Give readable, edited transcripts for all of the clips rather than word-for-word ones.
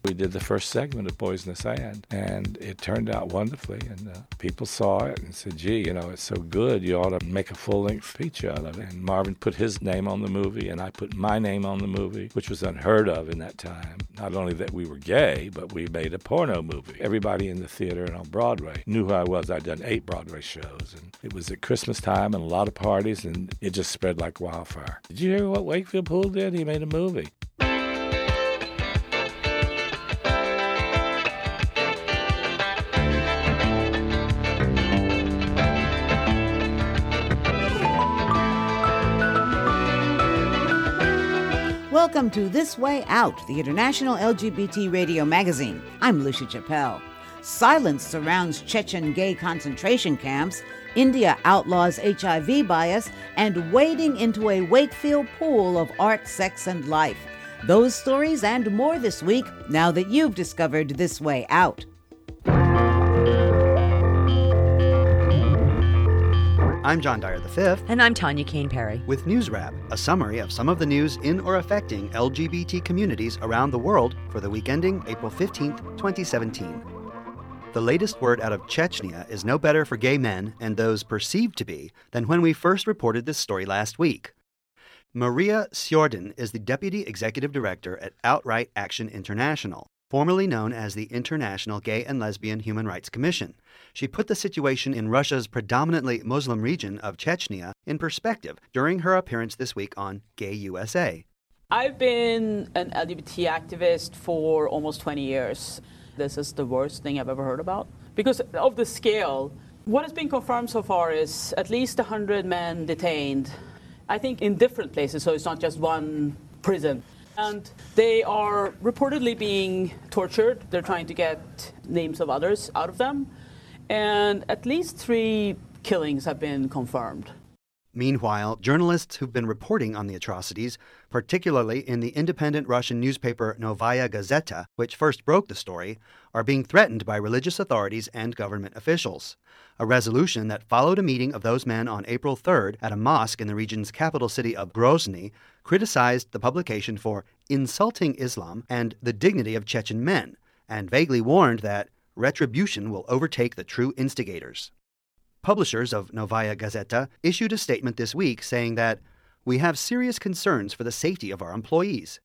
We did the first segment of Boys in the Sand, and it turned out wonderfully. And people saw it and said, gee, it's so good, you ought to make a full-length feature out of it. And Marvin put his name on the movie, and I put my name on the movie, which was unheard of in that time. Not only that we were gay, but we made a porno movie. Everybody in the theater and on Broadway knew who I was. I'd done 8 Broadway shows, and it was at Christmas time and a lot of parties, and it just spread like wildfire. Did you hear what Wakefield Poole did? He made a movie. Welcome to This Way Out, the international LGBT radio magazine. I'm Lucia Chappelle. Silence surrounds Chechen gay concentration camps, India outlaws HIV bias, and wading into a Wakefield pool of art, sex, and life. Those stories and more this week, now that you've discovered This Way Out. I'm John Dyer V. And I'm Tanya Kane Perry. With News Wrap, a summary of some of the news in or affecting LGBT communities around the world for the week ending April 15th, 2017. The latest word out of Chechnya is no better for gay men and those perceived to be than when we first reported this story last week. Maria Sjordin is the Deputy Executive Director at Outright Action International, formerly known as the International Gay and Lesbian Human Rights Commission. She put the situation in Russia's predominantly Muslim region of Chechnya in perspective during her appearance this week on Gay USA. I've been an LGBT activist for almost 20 years. This is the worst thing I've ever heard about. Because of the scale, what has been confirmed so far is at least 100 men detained, I think in different places, so it's not just one prison. And they are reportedly being tortured. They're trying to get names of others out of them. And at least 3 killings have been confirmed. Meanwhile, journalists who've been reporting on the atrocities, particularly in the independent Russian newspaper Novaya Gazeta, which first broke the story, are being threatened by religious authorities and government officials. A resolution that followed a meeting of those men on April 3rd at a mosque in the region's capital city of Grozny criticized the publication for insulting Islam and the dignity of Chechen men, and vaguely warned that retribution will overtake the true instigators. Publishers of Novaya Gazeta issued a statement this week saying that we have serious concerns for the safety of our employees.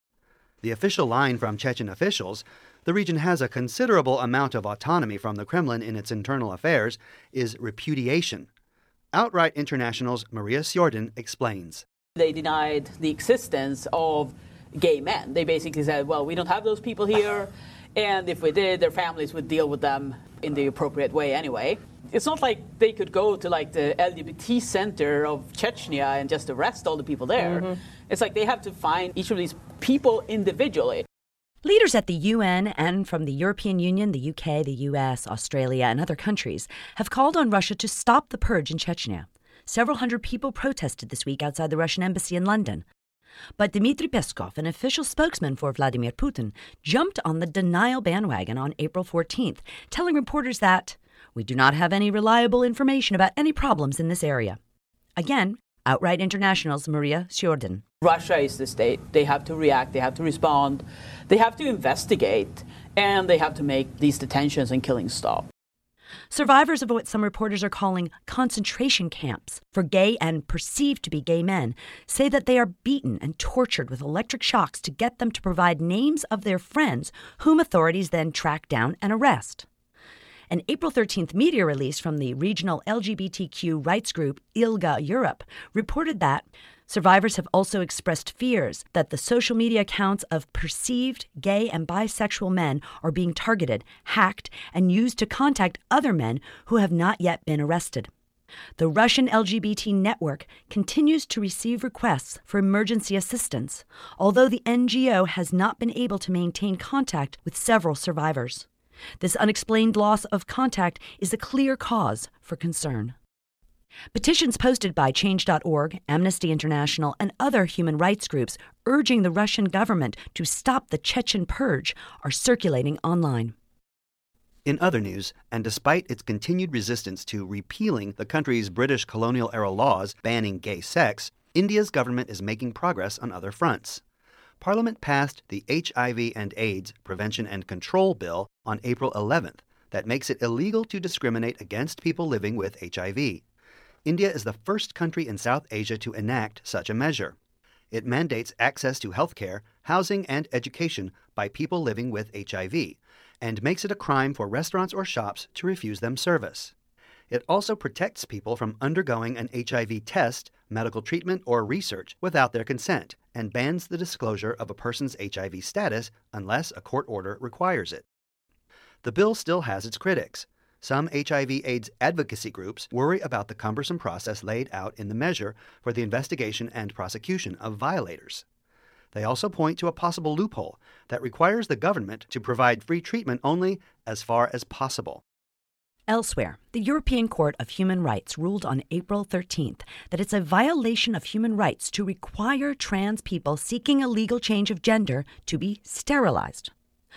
The official line from Chechen officials, the region has a considerable amount of autonomy from the Kremlin in its internal affairs, is repudiation. Outright International's Maria Sjordin explains. They denied the existence of gay men. They basically said, well, we don't have those people here, and if we did, their families would deal with them in the appropriate way anyway. It's not like they could go to the LGBT center of Chechnya and just arrest all the people there. Mm-hmm. It's like they have to find each of these people individually. Leaders at the UN and from the European Union, the UK, the US, Australia, and other countries have called on Russia to stop the purge in Chechnya. Several hundred people protested this week outside the Russian embassy in London. But Dmitry Peskov, an official spokesman for Vladimir Putin, jumped on the denial bandwagon on April 14th, telling reporters that we do not have any reliable information about any problems in this area. Again, Outright International's Maria Sjordin. Russia is the state. They have to react. They have to respond. They have to investigate. And they have to make these detentions and killings stop. Survivors of what some reporters are calling concentration camps for gay and perceived to be gay men say that they are beaten and tortured with electric shocks to get them to provide names of their friends, whom authorities then track down and arrest. An April 13th media release from the regional LGBTQ rights group ILGA Europe reported that survivors have also expressed fears that the social media accounts of perceived gay and bisexual men are being targeted, hacked, and used to contact other men who have not yet been arrested. The Russian LGBT network continues to receive requests for emergency assistance, although the NGO has not been able to maintain contact with several survivors. This unexplained loss of contact is a clear cause for concern. Petitions posted by Change.org, Amnesty International, and other human rights groups urging the Russian government to stop the Chechen purge are circulating online. In other news, and despite its continued resistance to repealing the country's British colonial-era laws banning gay sex, India's government is making progress on other fronts. Parliament passed the HIV and AIDS Prevention and Control Bill on April 11th that makes it illegal to discriminate against people living with HIV. India is the first country in South Asia to enact such a measure. It mandates access to health care, housing, and education by people living with HIV, and makes it a crime for restaurants or shops to refuse them service. It also protects people from undergoing an HIV test, medical treatment, or research without their consent, and bans the disclosure of a person's HIV status unless a court order requires it. The bill still has its critics. Some HIV/AIDS advocacy groups worry about the cumbersome process laid out in the measure for the investigation and prosecution of violators. They also point to a possible loophole that requires the government to provide free treatment only as far as possible. Elsewhere, the European Court of Human Rights ruled on April 13th that it's a violation of human rights to require trans people seeking a legal change of gender to be sterilized.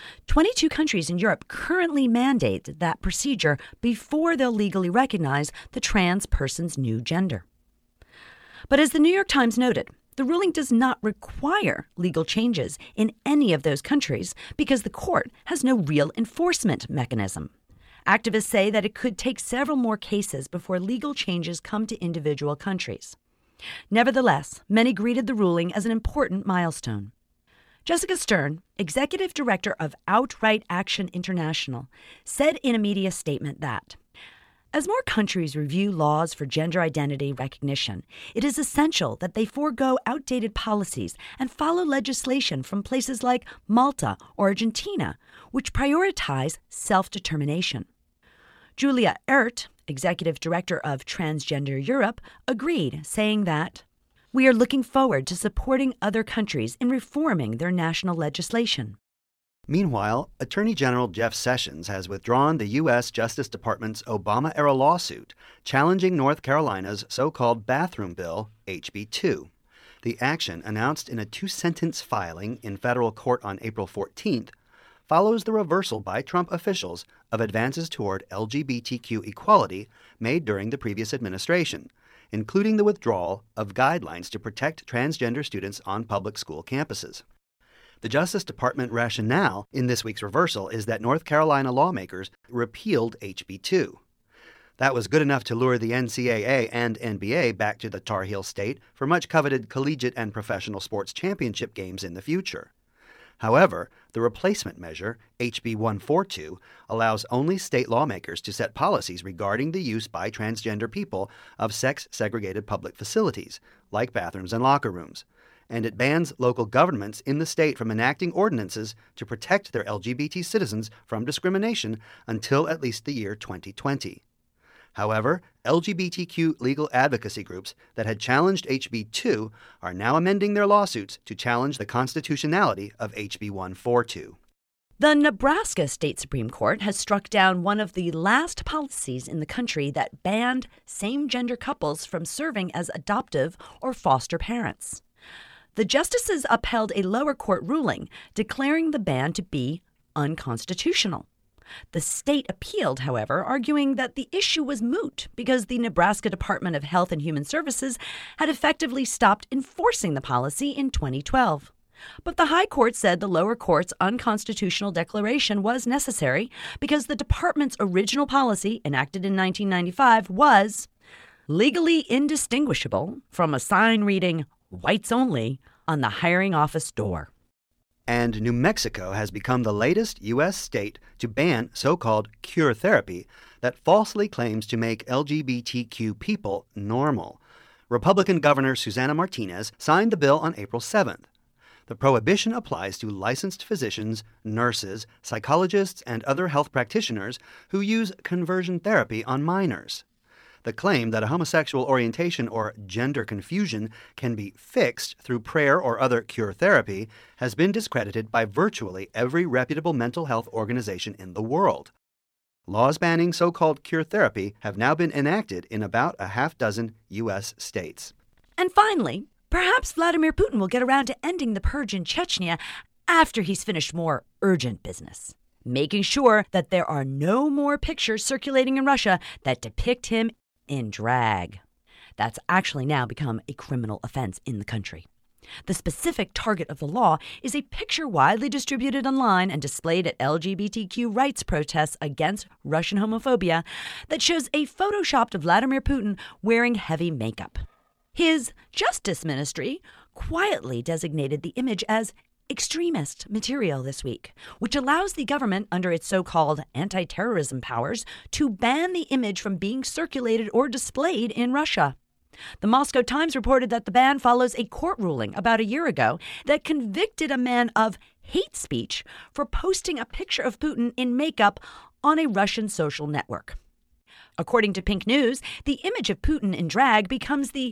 22 countries in Europe currently mandate that procedure before they'll legally recognize the trans person's new gender. But as the New York Times noted, the ruling does not require legal changes in any of those countries because the court has no real enforcement mechanism. Activists say that it could take several more cases before legal changes come to individual countries. Nevertheless, many greeted the ruling as an important milestone. Jessica Stern, executive director of Outright Action International, said in a media statement that, as more countries review laws for gender identity recognition, it is essential that they forego outdated policies and follow legislation from places like Malta or Argentina, which prioritize self-determination. Julia Ehrt, executive director of Transgender Europe, agreed, saying that, we are looking forward to supporting other countries in reforming their national legislation. Meanwhile, Attorney General Jeff Sessions has withdrawn the U.S. Justice Department's Obama-era lawsuit challenging North Carolina's so-called bathroom bill, HB 2. The action, announced in a 2-sentence filing in federal court on April 14th, follows the reversal by Trump officials of advances toward LGBTQ equality made during the previous administration, including the withdrawal of guidelines to protect transgender students on public school campuses. The Justice Department rationale in this week's reversal is that North Carolina lawmakers repealed HB 2. That was good enough to lure the NCAA and NBA back to the Tar Heel State for much-coveted collegiate and professional sports championship games in the future. However, the replacement measure, HB 142, allows only state lawmakers to set policies regarding the use by transgender people of sex-segregated public facilities, like bathrooms and locker rooms, and it bans local governments in the state from enacting ordinances to protect their LGBT citizens from discrimination until at least the year 2020. However, LGBTQ legal advocacy groups that had challenged HB 2 are now amending their lawsuits to challenge the constitutionality of HB 142. The Nebraska State Supreme Court has struck down one of the last policies in the country that banned same-gender couples from serving as adoptive or foster parents. The justices upheld a lower court ruling declaring the ban to be unconstitutional. The state appealed, however, arguing that the issue was moot because the Nebraska Department of Health and Human Services had effectively stopped enforcing the policy in 2012. But the High Court said the lower court's unconstitutional declaration was necessary because the department's original policy, enacted in 1995, was legally indistinguishable from a sign reading "Whites Only" on the hiring office door. And New Mexico has become the latest U.S. state to ban so-called cure therapy that falsely claims to make LGBTQ people normal. Republican Governor Susana Martinez signed the bill on April 7th. The prohibition applies to licensed physicians, nurses, psychologists, and other health practitioners who use conversion therapy on minors. The claim that a homosexual orientation or gender confusion can be fixed through prayer or other cure therapy has been discredited by virtually every reputable mental health organization in the world. Laws banning so-called cure therapy have now been enacted in about a half dozen U.S. states. And finally, perhaps Vladimir Putin will get around to ending the purge in Chechnya after he's finished more urgent business, making sure that there are no more pictures circulating in Russia that depict him in drag. That's actually now become a criminal offense in the country. The specific target of the law is a picture widely distributed online and displayed at LGBTQ rights protests against Russian homophobia that shows a photoshopped Vladimir Putin wearing heavy makeup. His Justice Ministry quietly designated the image as extremist material this week, which allows the government, under its so-called anti-terrorism powers, to ban the image from being circulated or displayed in Russia. The Moscow Times reported that the ban follows a court ruling about a year ago that convicted a man of hate speech for posting a picture of Putin in makeup on a Russian social network. According to Pink News, the image of Putin in drag becomes the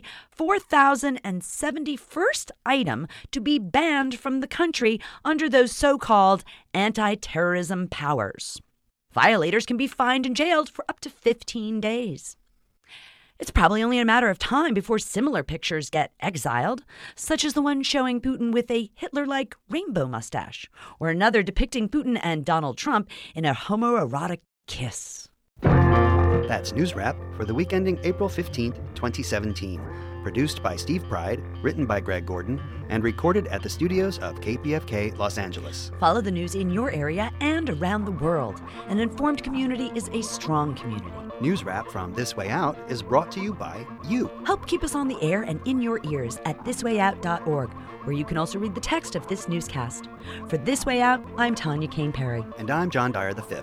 4,071st item to be banned from the country under those so-called anti-terrorism powers. Violators can be fined and jailed for up to 15 days. It's probably only a matter of time before similar pictures get exiled, such as the one showing Putin with a Hitler-like rainbow mustache, or another depicting Putin and Donald Trump in a homoerotic kiss. That's News Wrap for the week ending April 15th, 2017. Produced by Steve Pride, written by Greg Gordon, and recorded at the studios of KPFK Los Angeles. Follow the news in your area and around the world. An informed community is a strong community. News Wrap from This Way Out is brought to you by you. Help keep us on the air and in your ears at thiswayout.org, where you can also read the text of this newscast. For This Way Out, I'm Tanya Kane Perry. And I'm John Dyer V.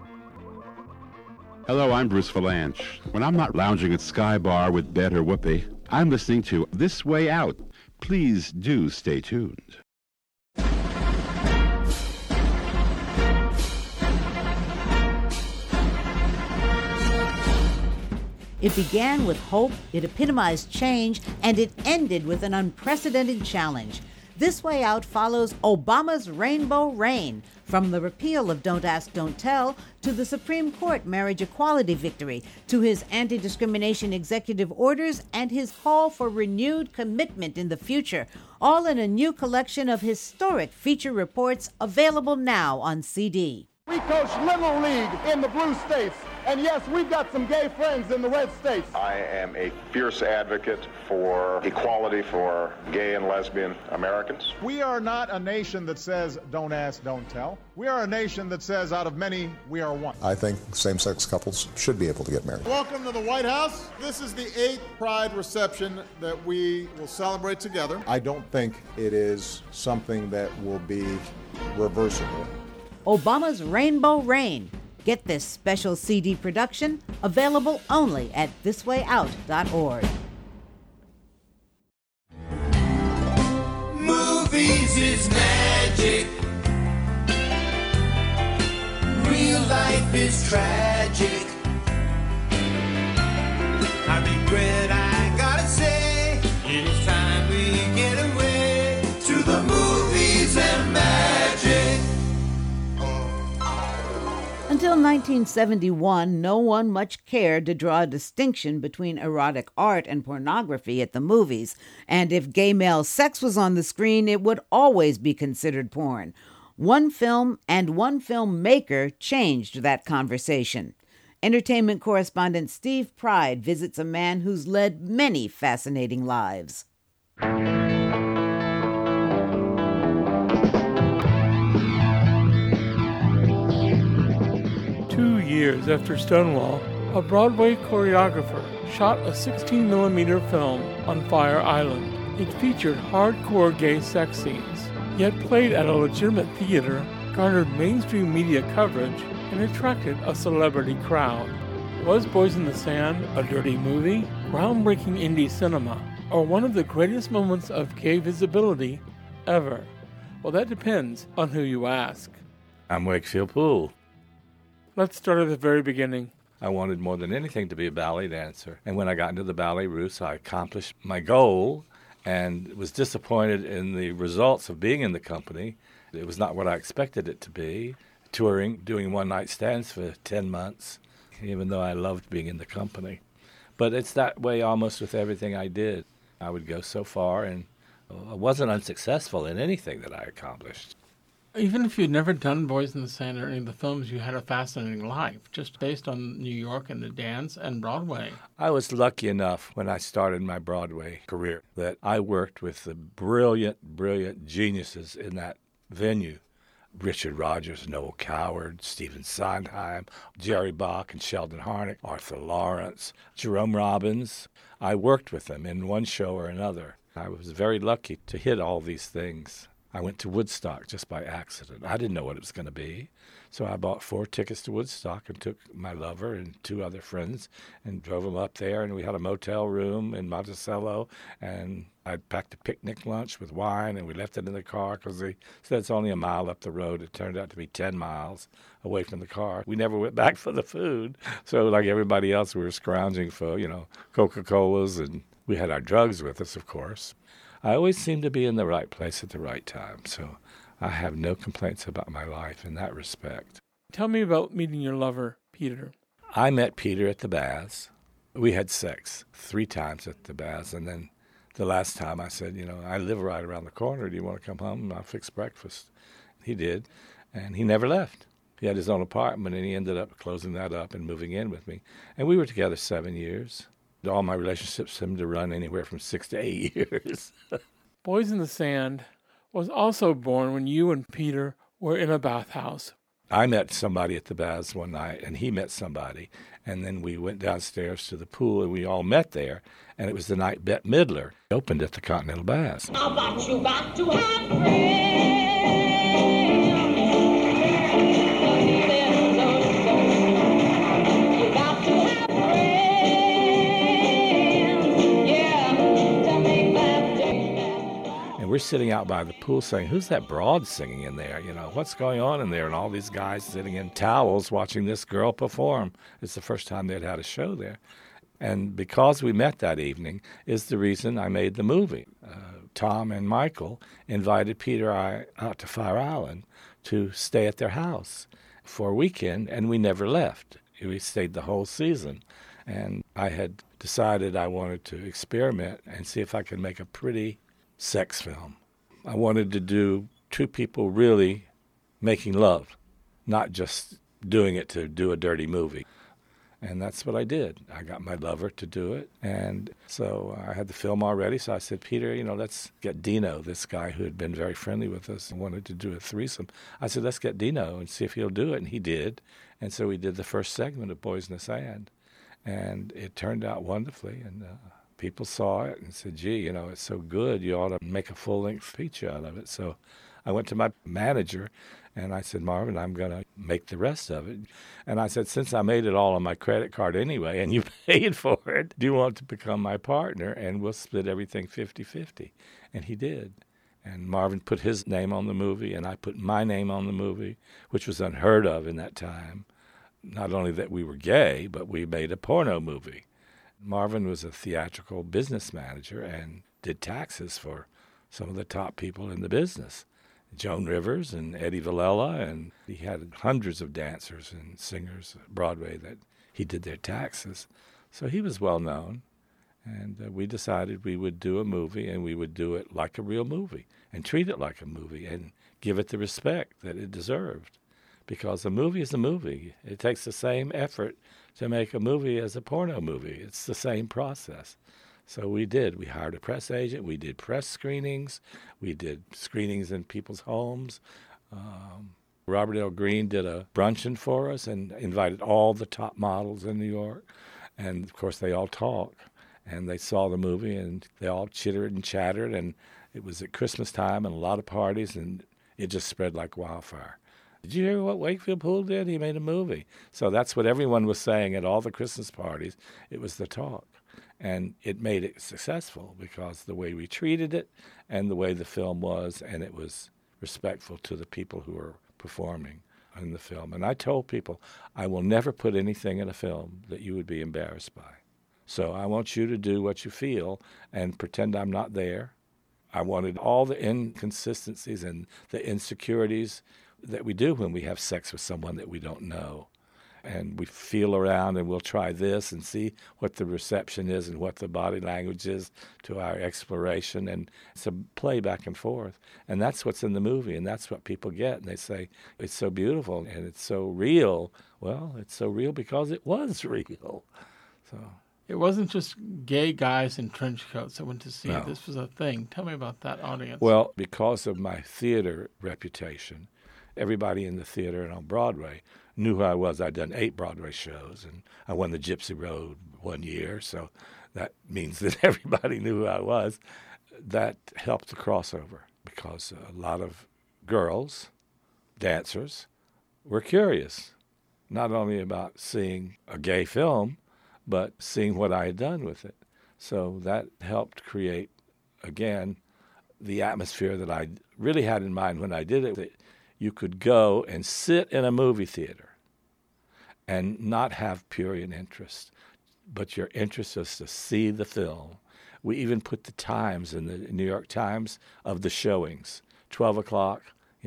Hello, I'm Bruce Valanche. When I'm not lounging at Sky Bar with Bet or Whoopi, I'm listening to This Way Out. Please do stay tuned. It began with hope, it epitomized change, and it ended with an unprecedented challenge. This Way Out follows Obama's Rainbow Reign, from the repeal of Don't Ask, Don't Tell, to the Supreme Court marriage equality victory, to his anti-discrimination executive orders, and his call for renewed commitment in the future, all in a new collection of historic feature reports available now on CD. We coach Little League in the blue states, and yes, we've got some gay friends in the red states. I am a fierce advocate for equality for gay and lesbian Americans. We are not a nation that says, don't ask, don't tell. We are a nation that says, out of many, we are one. I think same-sex couples should be able to get married. Welcome to the White House. This is the 8th Pride reception that we will celebrate together. I don't think it is something that will be reversible. Obama's Rainbow Reign. Get this special CD production, available only at thiswayout.org. Movies is magic. Real life is tragic. I regret I gotta say, it is time we get away to the movies and magic. Until 1971, no one much cared to draw a distinction between erotic art and pornography at the movies, and if gay male sex was on the screen, it would always be considered porn. One film and one filmmaker changed that conversation. Entertainment correspondent Steve Pride visits a man who's led many fascinating lives. 2 years after Stonewall, a Broadway choreographer shot a 16mm film on Fire Island. It featured hardcore gay sex scenes, yet played at a legitimate theater, garnered mainstream media coverage, and attracted a celebrity crowd. Was Boys in the Sand a dirty movie, groundbreaking indie cinema, or one of the greatest moments of gay visibility ever? Well, that depends on who you ask. I'm Wakefield Poole. Let's start at the very beginning. I wanted more than anything to be a ballet dancer. And when I got into the Ballet Russe, I accomplished my goal and was disappointed in the results of being in the company. It was not what I expected it to be. Touring, doing one-night stands for 10 months, even though I loved being in the company. But it's that way almost with everything I did. I would go so far, and I wasn't unsuccessful in anything that I accomplished. Even if you'd never done Boys in the Sand or any of the films, you had a fascinating life, just based on New York and the dance and Broadway. I was lucky enough when I started my Broadway career that I worked with the brilliant, brilliant geniuses in that venue. Richard Rodgers, Noel Coward, Stephen Sondheim, Jerry Bach and Sheldon Harnick, Arthur Lawrence, Jerome Robbins. I worked with them in one show or another. I was very lucky to hit all these things. I went to Woodstock just by accident. I didn't know what it was going to be. So I bought 4 tickets to Woodstock and took my lover and 2 other friends and drove them up there. And we had a motel room in Monticello. And I packed a picnic lunch with wine, and we left it in the car because they said it's only a mile up the road. It turned out to be 10 miles away from the car. We never went back for the food. So like everybody else, we were scrounging for, Coca-Colas. And we had our drugs with us, of course. I always seem to be in the right place at the right time, so I have no complaints about my life in that respect. Tell me about meeting your lover, Peter. I met Peter at the Baths. We had sex 3 times at the Baths, and then the last time I said, I live right around the corner. Do you want to come home? I'll fix breakfast. He did, and he never left. He had his own apartment, and he ended up closing that up and moving in with me. And we were together 7 years. All my relationships seem to run anywhere from 6 to 8 years. Boys in the Sand was also born when you and Peter were in a bathhouse. I met somebody at the baths one night, and he met somebody. And then we went downstairs to the pool, and we all met there. And it was the night Bette Midler opened at the Continental Baths. Now, but you got to have friends. We're sitting out by the pool saying, who's that broad singing in there? What's going on in there? And all these guys sitting in towels watching this girl perform. It's the first time they'd had a show there. And because we met that evening is the reason I made the movie. Tom and Michael invited Peter and I out to Fire Island to stay at their house for a weekend, and we never left. We stayed the whole season. And I had decided I wanted to experiment and see if I could make a pretty sex film. I wanted to do 2 people really making love, not just doing it to do a dirty movie. And that's what I did. I got my lover to do it. And so I had the film already. So I said, Peter, let's get Dino, this guy who had been very friendly with us and wanted to do a threesome. I said, let's get Dino and see if he'll do it. And he did. And so we did the first segment of Boys in the Sand. And it turned out wonderfully. And people saw it and said, gee, it's so good, you ought to make a full-length feature out of it. So I went to my manager, and I said, Marvin, I'm going to make the rest of it. And I said, since I made it all on my credit card anyway, and you paid for it, do you want to become my partner? And we'll split everything 50-50. And he did. And Marvin put his name on the movie, and I put my name on the movie, which was unheard of in that time. Not only that we were gay, but we made a porno movie. Marvin was a theatrical business manager and did taxes for some of the top people in the business. Joan Rivers and Eddie Villela, and he had hundreds of dancers and singers at Broadway that he did their taxes. So he was well known, and we decided we would do a movie, and we would do it like a real movie and treat it like a movie and give it the respect that it deserved. Because a movie is a movie. It takes the same effort to make a movie as a porno movie. It's the same process. So we did. We hired a press agent. We did press screenings. We did screenings in people's homes. Robert L. Greene did a bruncheon for us and invited all the top models in New York. And, of course, they all talked. And they saw the movie, and they all chittered and chattered. And it was at Christmas time and a lot of parties, and it just spread like wildfire. Did you hear what Wakefield Poole did? He made a movie. So that's what everyone was saying at all the Christmas parties. It was the talk. And it made it successful because the way we treated it and the way the film was, and it was respectful to the people who were performing in the film. And I told people, I will never put anything in a film that you would be embarrassed by. So I want you to do what you feel and pretend I'm not there. I wanted all the inconsistencies and the insecurities that we do when we have sex with someone that we don't know. and we feel around and we'll try this and see what the reception is and what the body language is to our exploration. And it's a play back and forth. And that's what's in the movie, and that's what people get. And they say, it's so beautiful and it's so real. Well, it's so real because it was real. So it wasn't just gay guys in trench coats that went to see No. it. This was a thing. Tell me about that audience. Well, because of my theater reputation, everybody in the theater and on Broadway knew who I was. I'd done 8 Broadway shows, and I won the Gypsy Road one year, so that means that everybody knew who I was. That helped the crossover because a lot of girls, dancers, were curious, not only about seeing a gay film, but seeing what I had done with it. So that helped create, again, the atmosphere that I really had in mind when I did it. That you could go and sit in a movie theater and not have purient interest, but your interest is to see the film. We even put the times in the New York Times of the showings, 12 o'clock,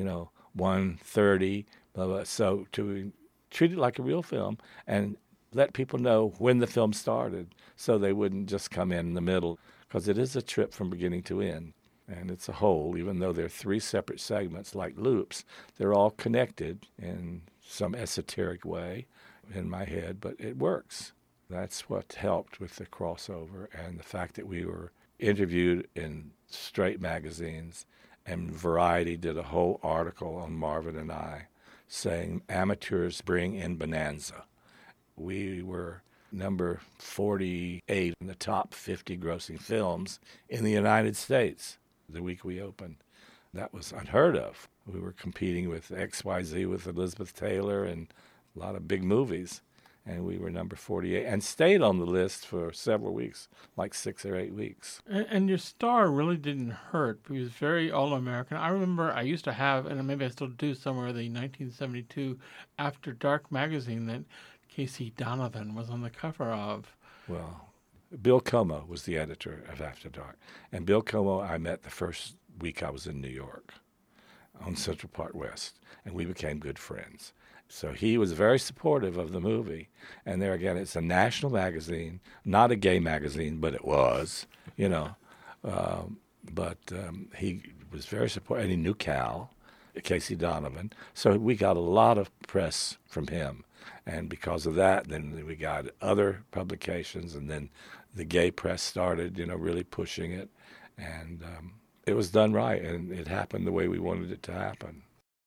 1:30, blah, blah. So to treat it like a real film and let people know when the film started so they wouldn't just come in the middle, because it is a trip from beginning to end. And it's a whole, even though they're 3 separate segments like loops, they're all connected in some esoteric way in my head, but it works. That's what helped with the crossover and the fact that we were interviewed in straight magazines, and Variety did a whole article on Marvin and I saying amateurs bring in bonanza. We were number 48 in the top 50 grossing films in the United States the week we opened. That was unheard of. We were competing with XYZ with Elizabeth Taylor and a lot of big movies, and we were number 48 and stayed on the list for several weeks, like 6 or 8 weeks. And your star really didn't hurt. He was very all-American. I remember I used to have, and maybe I still do somewhere, the 1972 After Dark magazine that Casey Donovan was on the cover of. Well, Bill Como was the editor of After Dark. And Bill Como I met the first week I was in New York on Central Park West, and we became good friends. So he was very supportive of the movie. And there again, it's a national magazine, not a gay magazine, but it was, But he was very supportive, and he knew Cal, Casey Donovan. So we got a lot of press from him. And because of that, then we got other publications, and then the gay press started, really pushing it. And it was done right, and it happened the way we wanted it to happen.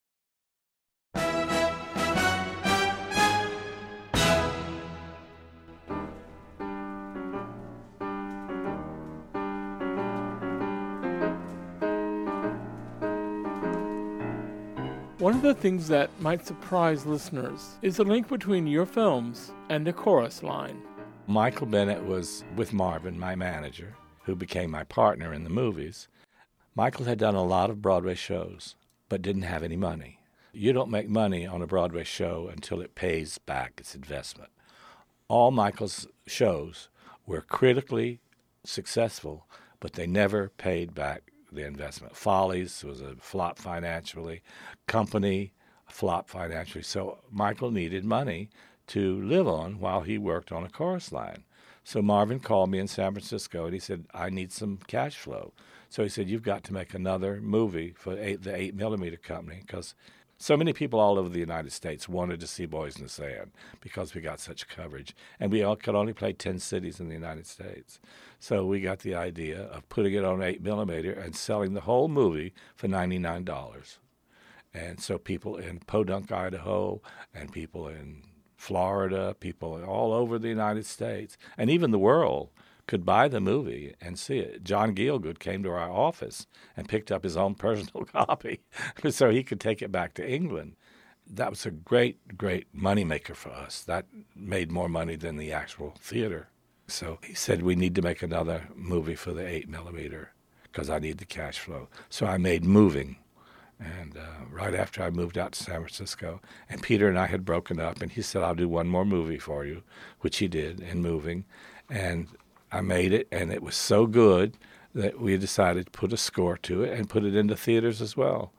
One of the things that might surprise listeners is the link between your films and the chorus line. Michael Bennett was with Marvin, my manager, who became my partner in the movies. Michael had done a lot of Broadway shows, but didn't have any money. You don't make money on a Broadway show until it pays back its investment. All Michael's shows were critically successful, but they never paid back the investment. Follies was a flop financially. Company, a flop financially. So Michael needed money to live on while he worked on a chorus line. So Marvin called me in San Francisco, and he said, I need some cash flow. So he said, you've got to make another movie for the 8mm company, because so many people all over the United States wanted to see Boys in the Sand because we got such coverage. And we could only play 10 cities in the United States. So we got the idea of putting it on 8mm and selling the whole movie for $99. And so people in Podunk, Idaho, and people in Florida, people all over the United States, and even the world, could buy the movie and see it. John Gielgud came to our office and picked up his own personal copy so he could take it back to England. That was a great, great moneymaker for us. That made more money than the actual theater. So he said, we need to make another movie for the 8mm because I need the cash flow. So I made Moving. And right after I moved out to San Francisco, and Peter and I had broken up, and he said, I'll do one more movie for you, which he did in Moving. And I made it, and it was so good that we decided to put a score to it and put it into theaters as well.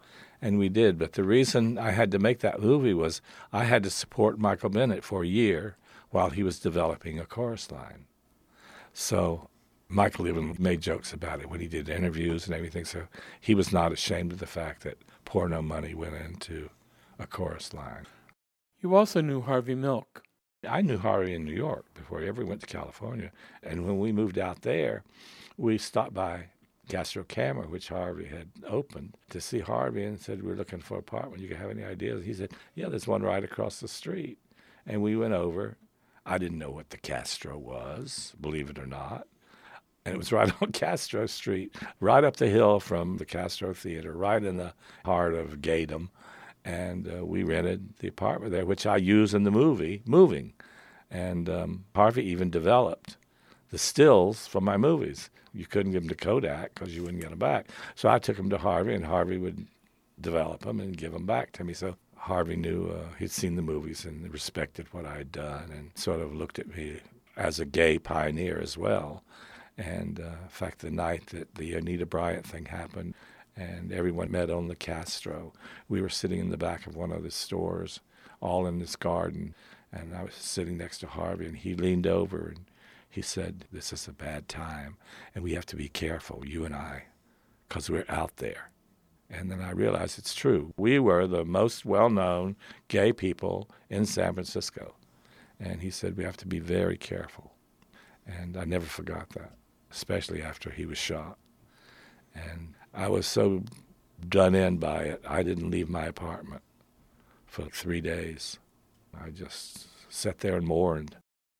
And we did. But the reason I had to make that movie was I had to support Michael Bennett for a year while he was developing a chorus line. So Michael even made jokes about it when he did interviews and everything. So he was not ashamed of the fact that porno money went into a chorus line. You also knew Harvey Milk. I knew Harvey in New York before he ever went to California. And when we moved out there, we stopped by Castro Camera, which Harvey had opened, to see Harvey, and said, we're looking for an apartment. You have any ideas? He said, yeah, there's one right across the street. And we went over. I didn't know what the Castro was, believe it or not. And it was right on Castro Street, right up the hill from the Castro Theater, right in the heart of Gaydom. And we rented the apartment there, which I use in the movie, Moving. And Harvey even developed the stills from my movies. You couldn't give them to Kodak because you wouldn't get them back. So I took them to Harvey, and Harvey would develop them and give them back to me. So Harvey knew he'd seen the movies and respected what I had done and sort of looked at me as a gay pioneer as well. And in fact, the night that the Anita Bryant thing happened and everyone met on the Castro, we were sitting in the back of one of the stores, all in this garden, and I was sitting next to Harvey, and he leaned over and he said, this is a bad time, and we have to be careful, you and I, because we're out there. And then I realized it's true. We were the most well-known gay people in San Francisco. And he said, we have to be very careful. And I never forgot that, especially after he was shot. And I was so done in by it, I didn't leave my apartment for 3 days. I just sat there and mourned.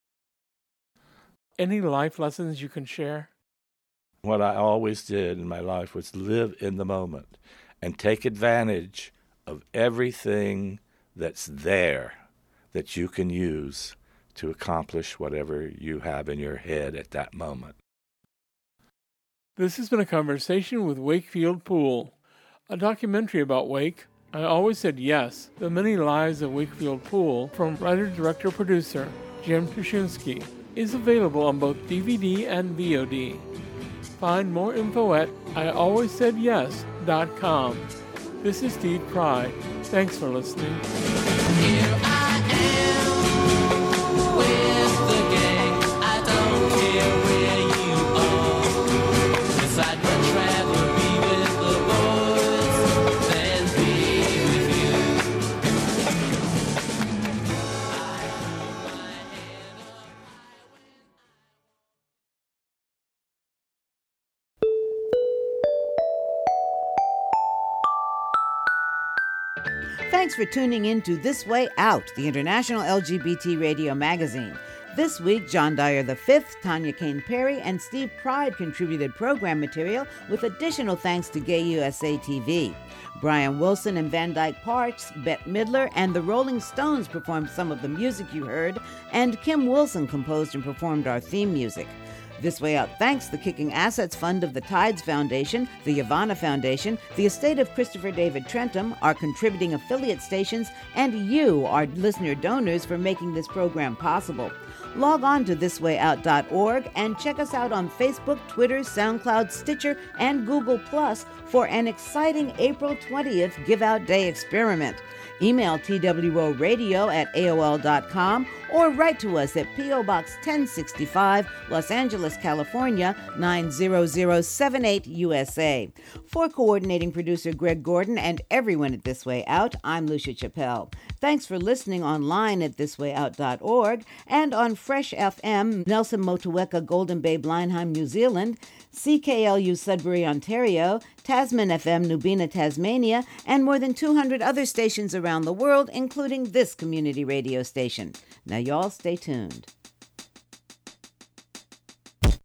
Any life lessons you can share? What I always did in my life was live in the moment and take advantage of everything that's there that you can use to accomplish whatever you have in your head at that moment. This has been a conversation with Wakefield Poole, a documentary about Wake. I Always Said Yes, The Many Lives of Wakefield Poole, from writer, director, producer Jim Tuschinski, is available on both DVD and VOD. Find more info at IAlwaysSaidYes.com. This is Steve Pride. Thanks for listening. Here I am with the gang. I don't care where you are. 'Cause I'd much rather be with the boys than be with you. Thanks for tuning in to This Way Out, the International LGBT Radio magazine. This week, John Dyer V, Tanya Kane Perry, and Steve Pride contributed program material with additional thanks to Gay USA TV. Brian Wilson and Van Dyke Parks, Bette Midler, and the Rolling Stones performed some of the music you heard, and Kim Wilson composed and performed our theme music. This Way Out thanks the Kicking Assets Fund of the Tides Foundation, the Yavana Foundation, the estate of Christopher David Trentham, our contributing affiliate stations, and you, our listener donors, for making this program possible. Log on to thiswayout.org and check us out on Facebook, Twitter, SoundCloud, Stitcher, and Google Plus for an exciting April 20th Give Out Day experiment. Email twroradio@aol.com or write to us at P.O. Box 1065, Los Angeles, California, 90078 USA. For coordinating producer Greg Gordon and everyone at This Way Out, I'm Lucia Chappelle. Thanks for listening online at thiswayout.org and on Fresh FM, Nelson Motueka, Golden Bay, Blindheim, New Zealand, CKLU Sudbury, Ontario, Tasman FM, Nubina, Tasmania, and more than 200 other stations around the world, including this community radio station. Now, y'all stay tuned.